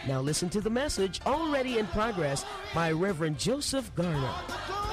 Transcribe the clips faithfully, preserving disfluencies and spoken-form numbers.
Now listen to the message already in progress by Reverend Joseph Garner.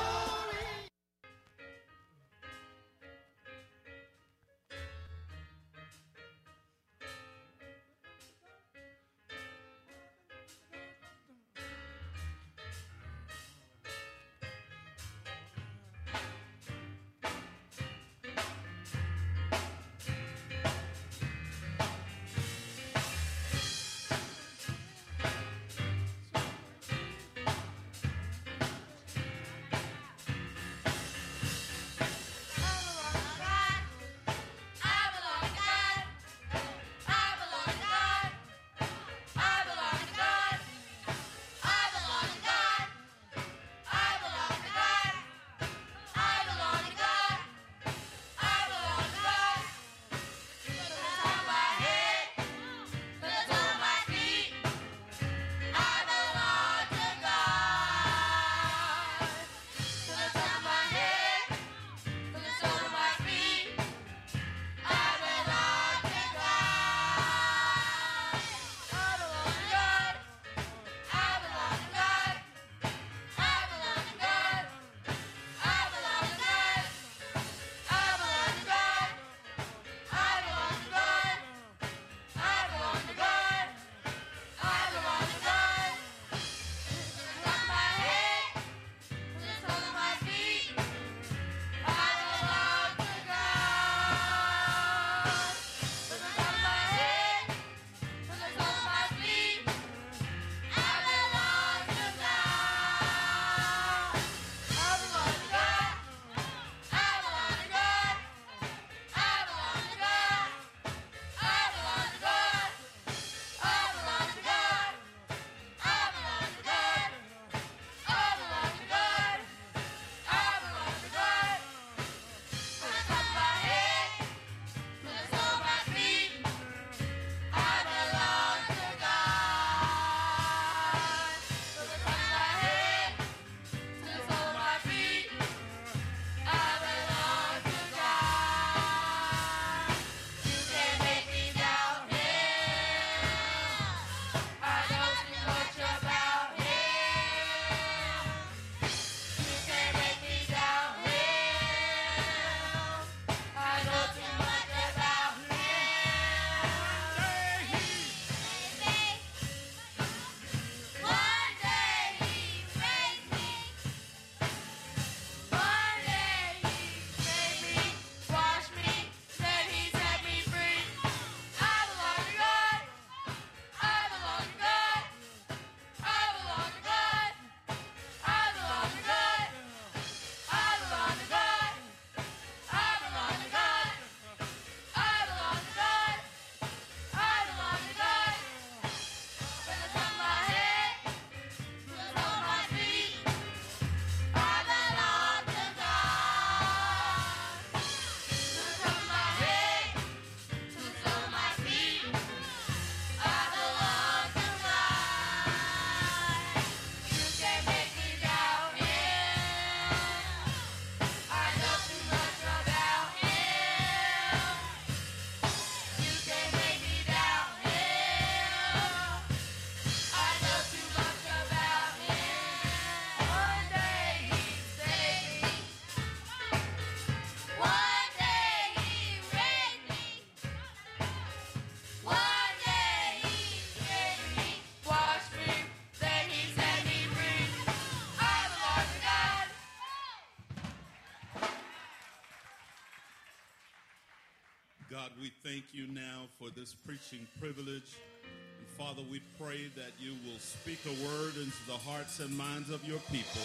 God, we thank you now for this preaching privilege. And Father, we pray that you will speak a word into the hearts and minds of your people,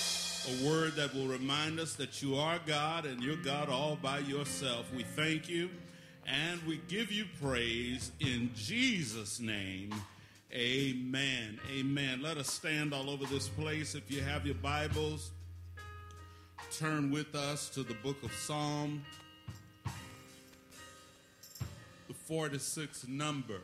a word that will remind us that you are God and you're God all by yourself. We thank you and we give you praise in Jesus' name. Amen. Amen. Let us stand all over this place. If you have your Bibles, turn with us to the book of Psalm, the forty-sixth number.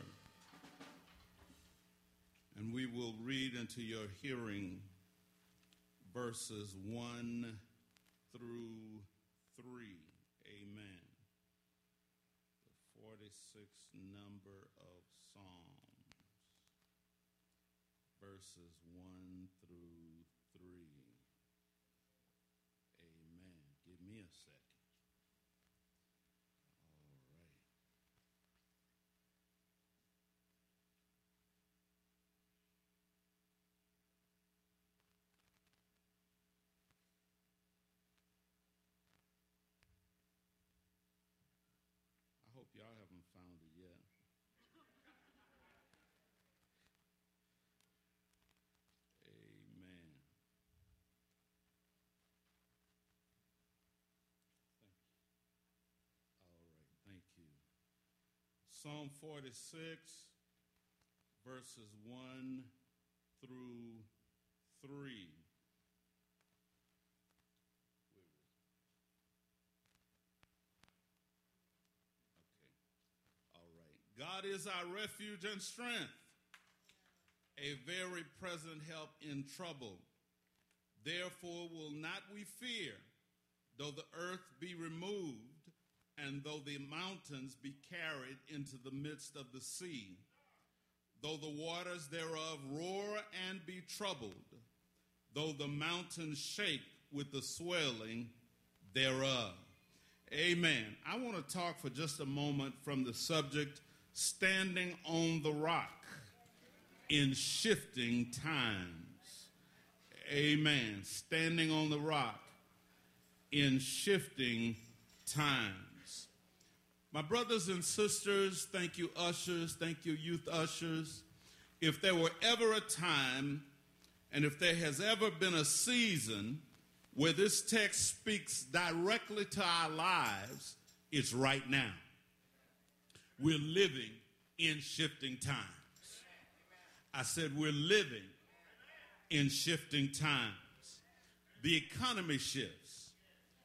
And we will read into your hearing verses one through three. Amen. The forty-sixth number of Psalms. verses one through three. Amen. Give me a second. All right. I hope y'all haven't found it yet. Amen. Thank you. All right, thank you. Psalm forty-six, verses one through three. God is our refuge and strength, a very present help in trouble. Therefore will not we fear, though the earth be removed, and though the mountains be carried into the midst of the sea, though the waters thereof roar and be troubled, though the mountains shake with the swelling thereof. Amen. I want to talk for just a moment from the subject, standing on the rock in shifting times. Amen. Standing on the rock in shifting times. My brothers and sisters, thank you, ushers, thank you, youth ushers. If there were ever a time, and if there has ever been a season where this text speaks directly to our lives, it's right now. We're living in shifting times. I said we're living in shifting times. The economy shifts.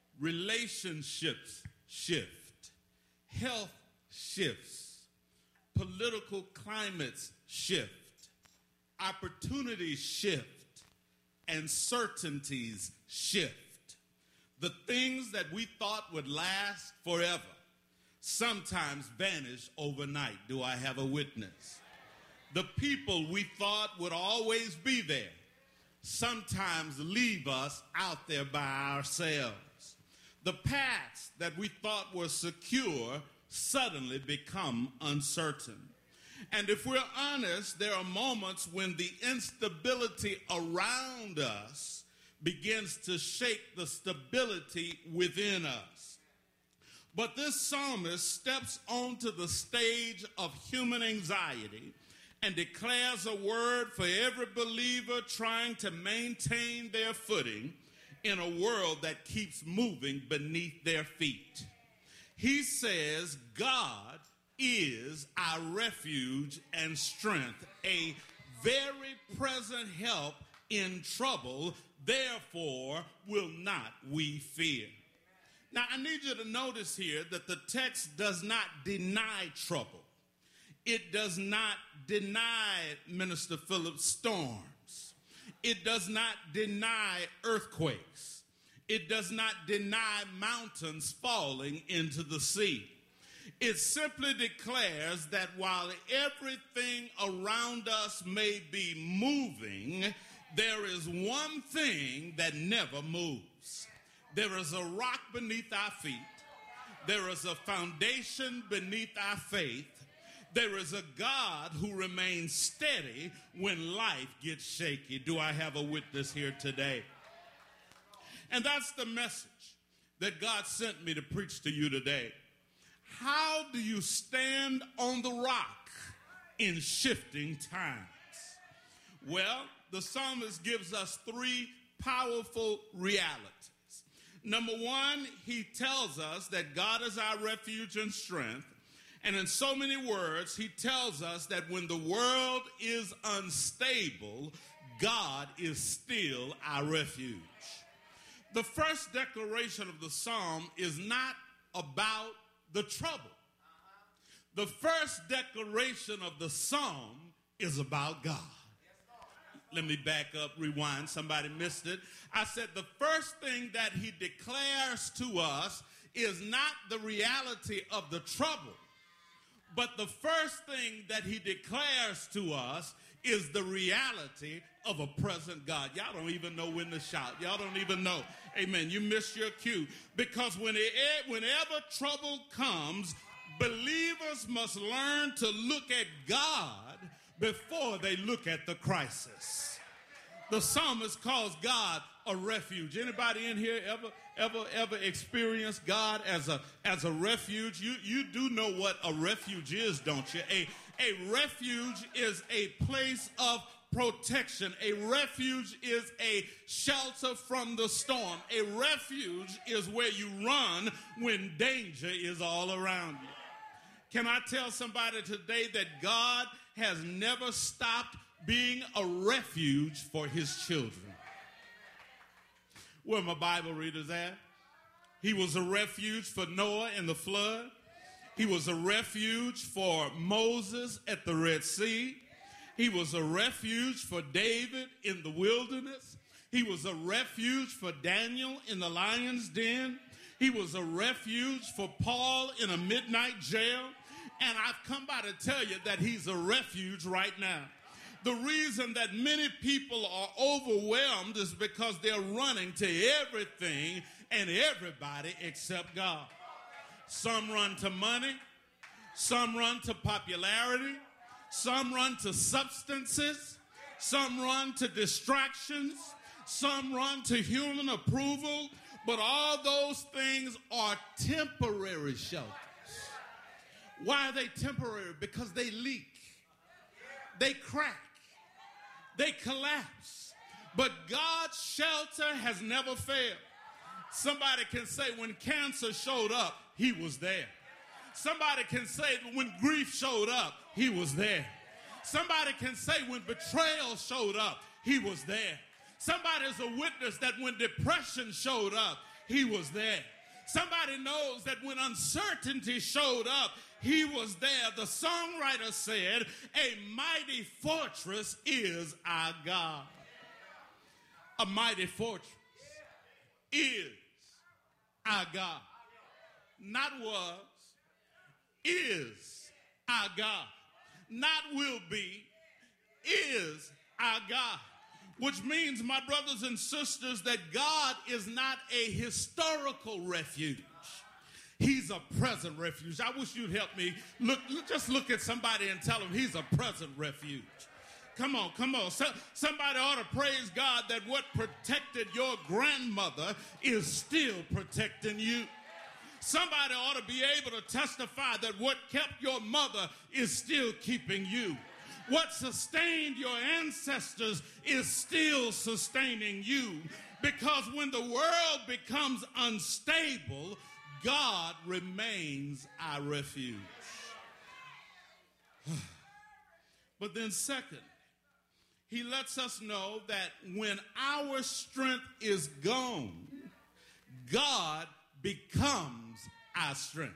Relationships shift. Health shifts. Political climates shift. Opportunities shift. And certainties shift. The things that we thought would last forever sometimes vanish overnight. Do I have a witness? The people we thought would always be there sometimes leave us out there by ourselves. The paths that we thought were secure suddenly become uncertain. And if we're honest, there are moments when the instability around us begins to shake the stability within us. But this psalmist steps onto the stage of human anxiety and declares a word for every believer trying to maintain their footing in a world that keeps moving beneath their feet. He says, God is our refuge and strength, a very present help in trouble, therefore will not we fear. Now, I need you to notice here that the text does not deny trouble. It does not deny, Minister Phillips, storms. It does not deny earthquakes. It does not deny mountains falling into the sea. It simply declares that while everything around us may be moving, there is one thing that never moves. There is a rock beneath our feet. There is a foundation beneath our faith. There is a God who remains steady when life gets shaky. Do I have a witness here today? And that's the message that God sent me to preach to you today. How do you stand on the rock in shifting times? Well, the psalmist gives us three powerful realities. Number one, he tells us that God is our refuge and strength. And in so many words, he tells us that when the world is unstable, God is still our refuge. The first declaration of the psalm is not about the trouble. The first declaration of the psalm is about God. Let me back up, rewind. Somebody missed it. I said the first thing that he declares to us is not the reality of the trouble, but the first thing that he declares to us is the reality of a present God. Y'all don't even know when to shout. Y'all don't even know. Amen. You missed your cue. Because when it, whenever trouble comes, believers must learn to look at God before they look at the crisis. The psalmist calls God a refuge. Anybody in here ever, ever, ever experienced God as a, as a refuge? You, you do know what a refuge is, don't you? A, a refuge is a place of protection. A refuge is a shelter from the storm. A refuge is where you run when danger is all around you. Can I tell somebody today that God has never stopped being a refuge for his children? Where my Bible readers at? He was a refuge for Noah in the flood. He was a refuge for Moses at the Red Sea. He was a refuge for David in the wilderness. He was a refuge for Daniel in the lion's den. He was a refuge for Paul in a midnight jail. And I've come by to tell you that he's a refuge right now. The reason that many people are overwhelmed is because they're running to everything and everybody except God. Some run to money. Some run to popularity. Some run to substances. Some run to distractions. Some run to human approval. But all those things are temporary shelters. Why are they temporary? Because they leak. They crack. They collapse. But God's shelter has never failed. Somebody can say when cancer showed up, he was there. Somebody can say when grief showed up, he was there. Somebody can say when betrayal showed up, he was there. Somebody's a witness that when depression showed up, he was there. Somebody knows that when uncertainty showed up, he was there. The songwriter said, a mighty fortress is our God. A mighty fortress is our God. Not was, is our God. Not will be, is our God. Which means, my brothers and sisters, that God is not a historical refuge. He's a present refuge. I wish you'd help me. Look, just look at somebody and tell them he's a present refuge. Come on, come on. So, somebody ought to praise God that what protected your grandmother is still protecting you. Somebody ought to be able to testify that what kept your mother is still keeping you. What sustained your ancestors is still sustaining you. Because when the world becomes unstable, God remains our refuge. But then second, he lets us know that when our strength is gone, God becomes our strength.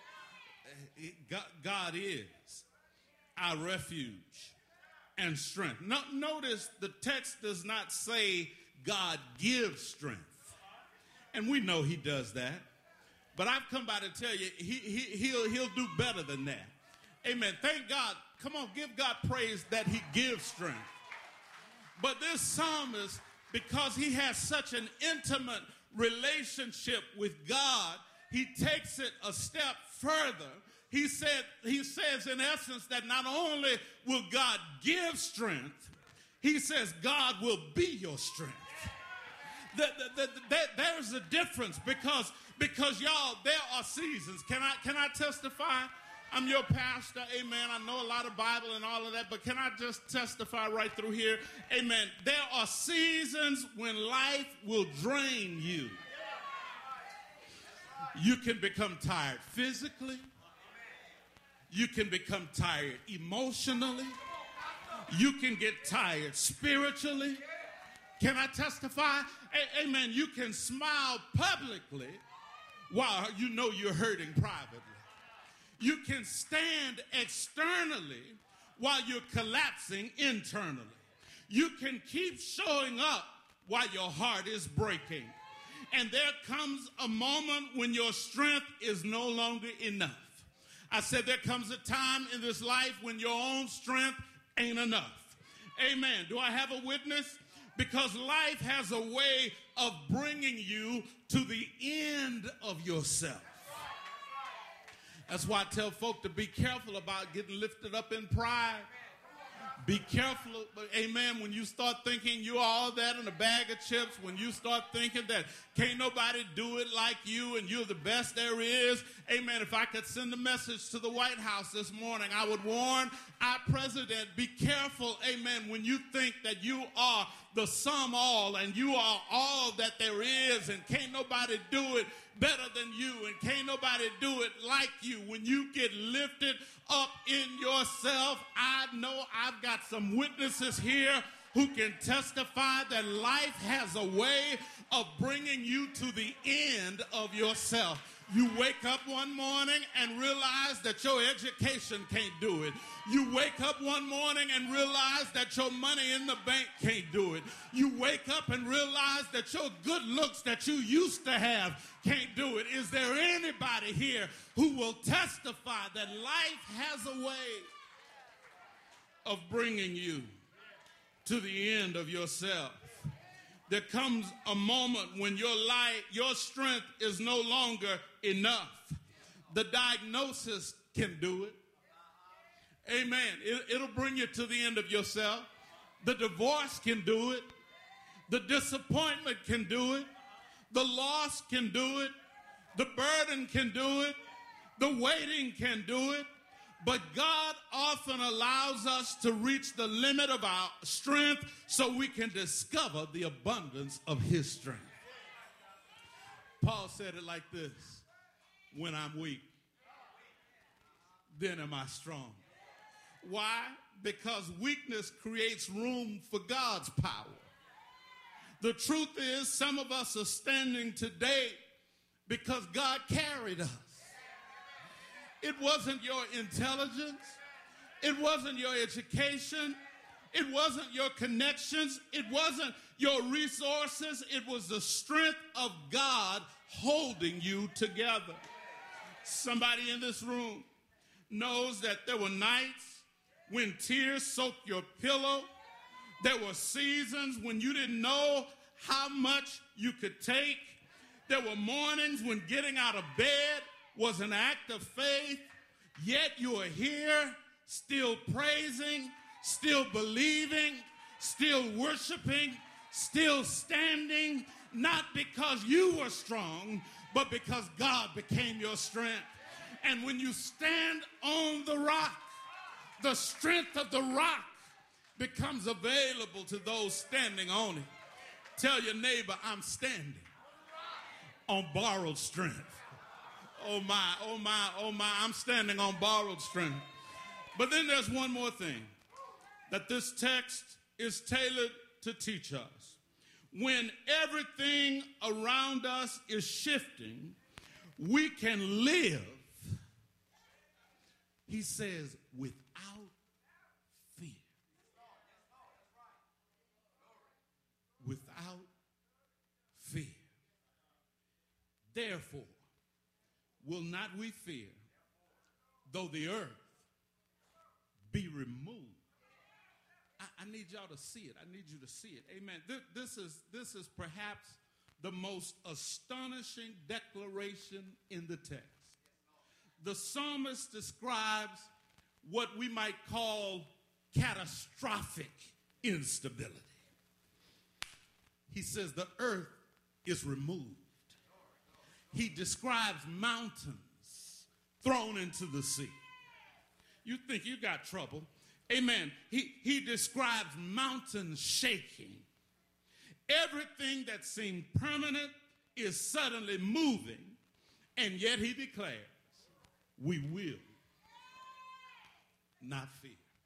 God is our refuge and strength. No, notice the text does not say God gives strength. And we know he does that. But I've come by to tell you, he, he, he'll, he'll do better than that. Amen. Thank God. Come on, give God praise that he gives strength. But this psalmist, because he has such an intimate relationship with God, he takes it a step further. He said, he says in essence that not only will God give strength, he says God will be your strength. The, the, the, the, there's a difference because, because y'all, there are seasons. Can I, can I testify? I'm your pastor, amen. I know a lot of Bible and all of that, but can I just testify right through here? Amen. There are seasons when life will drain you. You can become tired physically. You can become tired emotionally. You can get tired spiritually. Can I testify? A- amen. You can smile publicly while you know you're hurting privately. You can stand externally while you're collapsing internally. You can keep showing up while your heart is breaking. And there comes a moment when your strength is no longer enough. I said there comes a time in this life when your own strength ain't enough. Amen. Do I have a witness? Because life has a way of bringing you to the end of yourself. That's why I tell folk to be careful about getting lifted up in pride. Be careful, amen, when you start thinking you're all that in a bag of chips, when you start thinking that can't nobody do it like you and you're the best there is, amen, if I could send a message to the White House this morning, I would warn our president, be careful, amen, when you think that you are the sum all and you are all that there is and can't nobody do it better than you and can't nobody do it like you. When you get lifted up in yourself, I know I've got some witnesses here who can testify that life has a way of bringing you to the end of yourself. You wake up one morning and realize that your education can't do it. You wake up one morning and realize that your money in the bank can't do it. You wake up and realize that your good looks that you used to have can't do it. Is there anybody here who will testify that life has a way of bringing you to the end of yourself? There comes a moment when your life, your strength is no longer enough. The diagnosis can do it. Amen. It, it'll bring you to the end of yourself. The divorce can do it. The disappointment can do it. The loss can do it. The burden can do it. The waiting can do it. But God often allows us to reach the limit of our strength so we can discover the abundance of his strength. Paul said it like this: when I'm weak, then am I strong. Why? Because weakness creates room for God's power. The truth is, some of us are standing today because God carried us. It wasn't your intelligence. It wasn't your education. It wasn't your connections. It wasn't your resources. It was the strength of God holding you together. Somebody in this room knows that there were nights when tears soaked your pillow. There were seasons when you didn't know how much you could take. There were mornings when getting out of bed was an act of faith, yet you are here still praising, still believing, still worshiping, still standing, not because you were strong, but because God became your strength. And when you stand on the rock, the strength of the rock becomes available to those standing on it. Tell your neighbor, I'm standing on borrowed strength. Oh my, oh my, oh my, I'm standing on borrowed strength. But then there's one more thing that this text is tailored to teach us. When everything around us is shifting, we can live, he says, without fear. Without fear. Therefore, will not we fear, though the earth be removed? I, I need y'all to see it. I need you to see it. Amen. This, this is, this is perhaps the most astonishing declaration in the text. The psalmist describes what we might call catastrophic instability. He says the earth is removed. He describes mountains thrown into the sea. You think you got trouble. Amen. He, he describes mountains shaking. Everything that seemed permanent is suddenly moving, and yet he declares, we will not fear.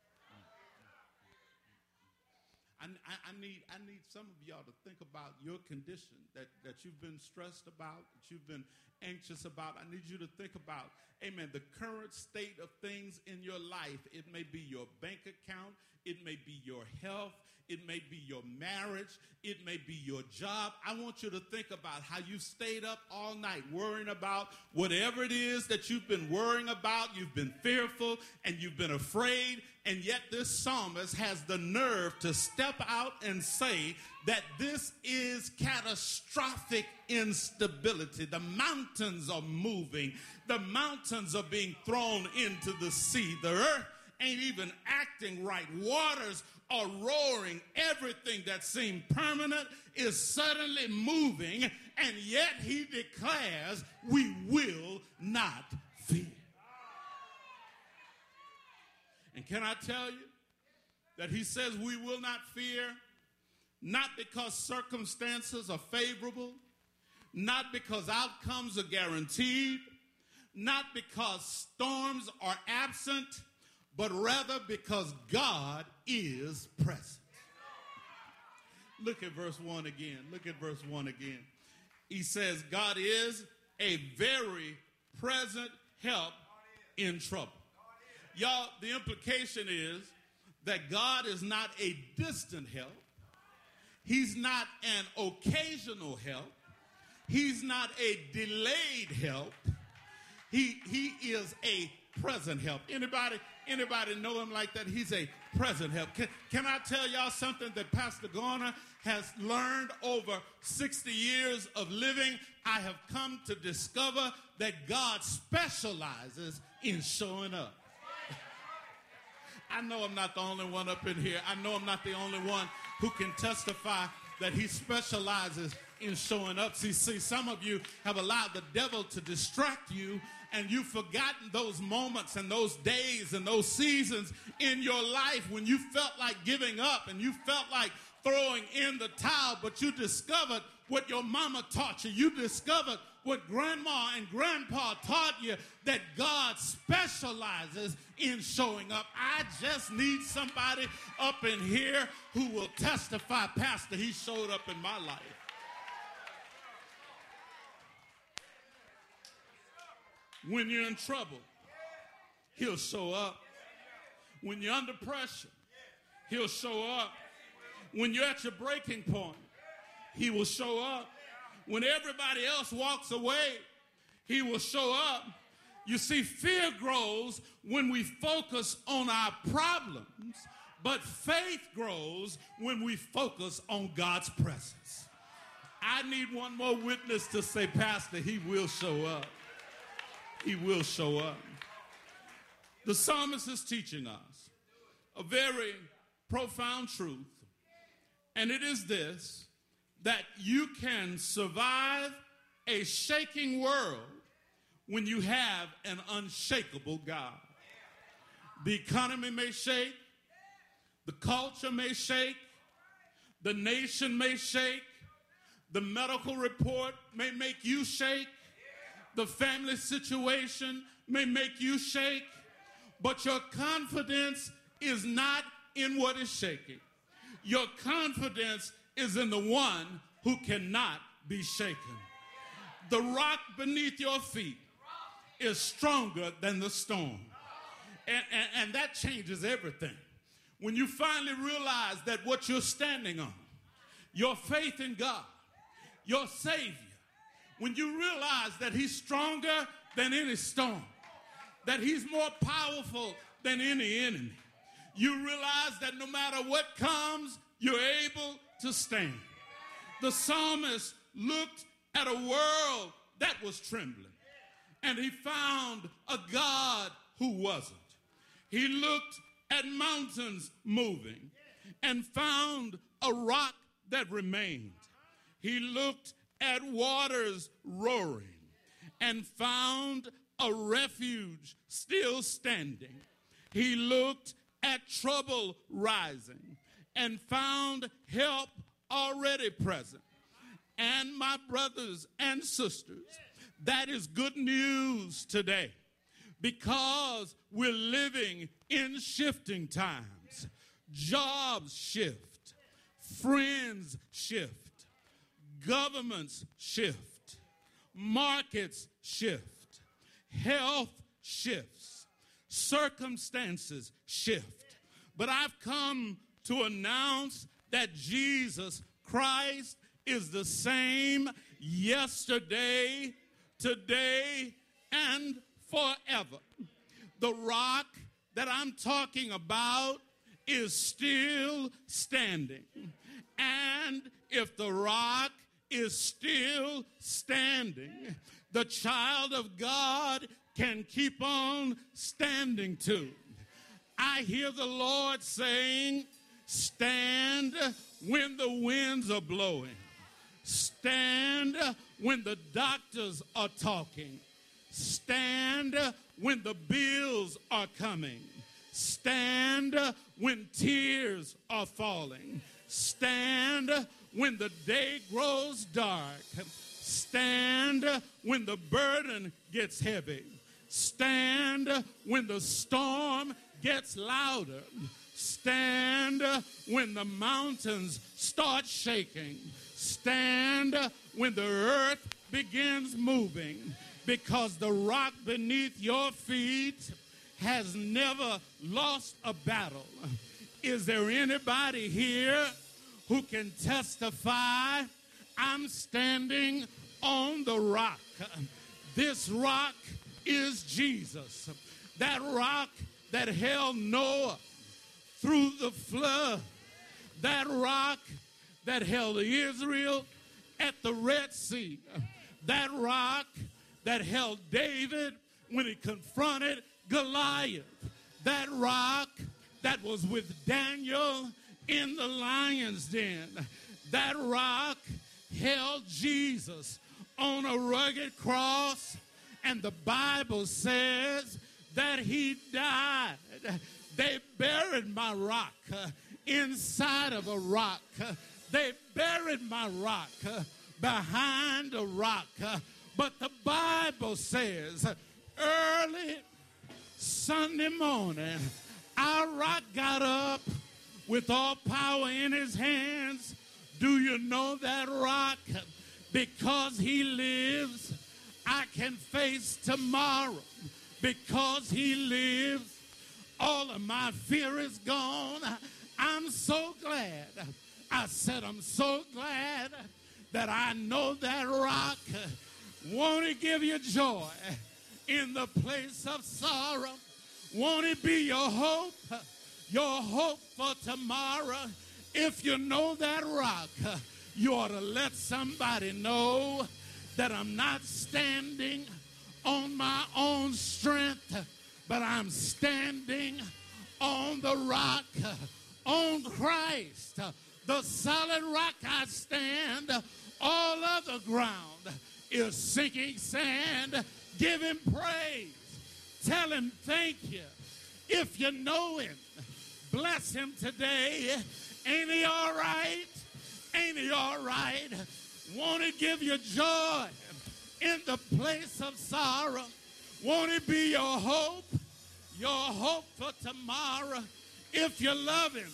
I, I, I, need, I need some of y'all to think about your condition that, that you've been stressed about, that you've been anxious about. I need you to think about, amen, the current state of things in your life. It may be your bank account. It may be your health. It may be your marriage. It may be your job. I want you to think about how you stayed up all night worrying about whatever it is that you've been worrying about. You've been fearful and you've been afraid. And yet this psalmist has the nerve to step out and say that this is catastrophic instability. The mountains are moving. The mountains are being thrown into the sea. The earth ain't even acting right. Waters are roaring. Everything that seemed permanent is suddenly moving, and yet he declares we will not fear. And can I tell you that he says we will not fear, not because circumstances are favorable, not because outcomes are guaranteed, not because storms are absent, but rather because God is present. Look at verse one again. Look at verse one again. He says, God is a very present help in trouble. Y'all, the implication is that God is not a distant help. He's not an occasional help. He's not a delayed help. He, he is a present help. Anybody, anybody know him like that? He's a present help. Can, can I tell y'all something that Pastor Garner has learned over sixty years of living? I have come to discover that God specializes in showing up. I know I'm not the only one up in here. I know I'm not the only one who can testify that he specializes in showing up. See, see, some of you have allowed the devil to distract you, and you've forgotten those moments and those days and those seasons in your life when you felt like giving up and you felt like throwing in the towel, but you discovered what your mama taught you. You discovered what grandma and grandpa taught you, that God specializes in showing up. I just need somebody up in here who will testify, Pastor, he showed up in my life. When you're in trouble, he'll show up. When you're under pressure, he'll show up. When you're at your breaking point, he will show up. When everybody else walks away, he will show up. You see, fear grows when we focus on our problems, but faith grows when we focus on God's presence. I need one more witness to say, Pastor, he will show up. He will show up. The psalmist is teaching us a very profound truth, and it is this: that you can survive a shaking world when you have an unshakable God. The economy may shake, the culture may shake, the nation may shake, the medical report may make you shake, the family situation may make you shake, but your confidence is not in what is shaking. Your confidence is in the one who cannot be shaken. The rock beneath your feet is stronger than the storm. And, and, and that changes everything. When you finally realize that what you're standing on, your faith in God, your Savior, when you realize that he's stronger than any storm, that he's more powerful than any enemy, you realize that no matter what comes, you're able to stand. The psalmist looked at a world that was trembling, and he found a God who wasn't. He looked at mountains moving and found a rock that remained. He looked at waters roaring and found a refuge still standing. He looked at trouble rising and found help already present. And my brothers and sisters, that is good news today, because we're living in shifting times. Jobs shift, friends shift, governments shift, markets shift, health shifts, circumstances shift. But I've come to announce that Jesus Christ is the same yesterday, today, and forever. The rock that I'm talking about is still standing. And if the rock is still standing, the child of God can keep on standing too. I hear the Lord saying, stand when the winds are blowing. Stand when the doctors are talking. Stand when the bills are coming. Stand when tears are falling. Stand when the day grows dark. Stand when the burden gets heavy. Stand when the storm gets louder. Stand when the mountains start shaking. Stand when the earth begins moving, because the rock beneath your feet has never lost a battle. Is there anybody here who can testify, I'm standing on the rock? This rock is Jesus. That rock that held Noah through the flood. That rock that held Israel at the Red Sea. That rock that held David when he confronted Goliath. That rock that was with Daniel in the lion's den. That rock held Jesus on a rugged cross, and the Bible says that he died. They buried my rock uh, inside of a rock. Uh, they buried my rock uh, behind a rock. Uh, but the Bible says early Sunday morning, our rock got up with all power in his hands. Do you know that rock? Because he lives, I can face tomorrow. Because he lives, all of my fear is gone. I'm so glad. I said I'm so glad that I know that rock. Won't it give you joy in the place of sorrow? Won't it be your hope, your hope for tomorrow? If you know that rock, you ought to let somebody know that I'm not standing on my own strength, but I'm standing on the rock, on Christ, the solid rock I stand. All other ground is sinking sand. Give him praise. Tell him thank you. If you know him, bless him today. Ain't he all right? Ain't he all right? Won't it give you joy in the place of sorrow? Won't it be your hope, your hope for tomorrow? If you love him,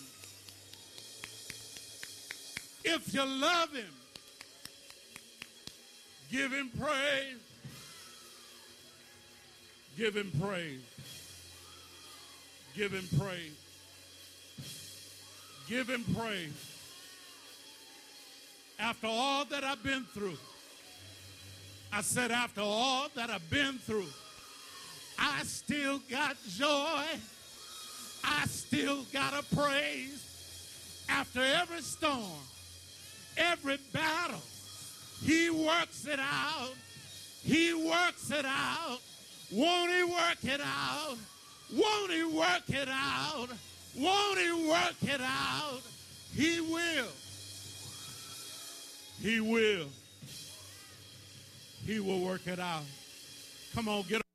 if you love him, give him praise. Give him praise. Give him praise. Give him praise. After all that I've been through, I said after all that I've been through, I still got joy. I still got a praise. After every storm, every battle, he works it out. He works it out. Won't he work it out? Won't he work it out? Won't he work it out? He will. He will. He will work it out. Come on, get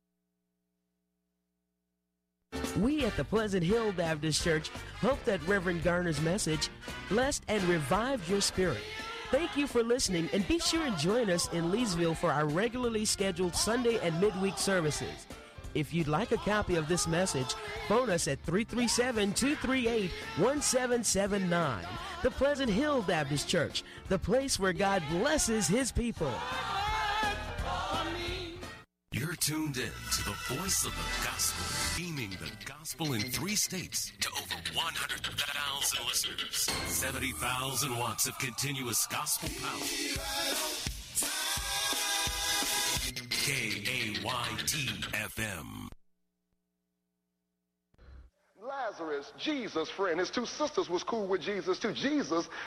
on. We at the Pleasant Hill Baptist Church hope that Reverend Garner's message blessed and revived your spirit. Thank you for listening, and be sure and join us in Leesville for our regularly scheduled Sunday and midweek services. If you'd like a copy of this message, phone us at three three seven, two three eight, one seven seven nine. The Pleasant Hill Baptist Church, the place where God blesses his people. You're tuned in to the voice of the gospel, beaming the gospel in three states to over one hundred thousand listeners. seventy thousand watts of continuous gospel power. K A Y T F M. Lazarus, Jesus' friend, his two sisters was cool with Jesus too. Jesus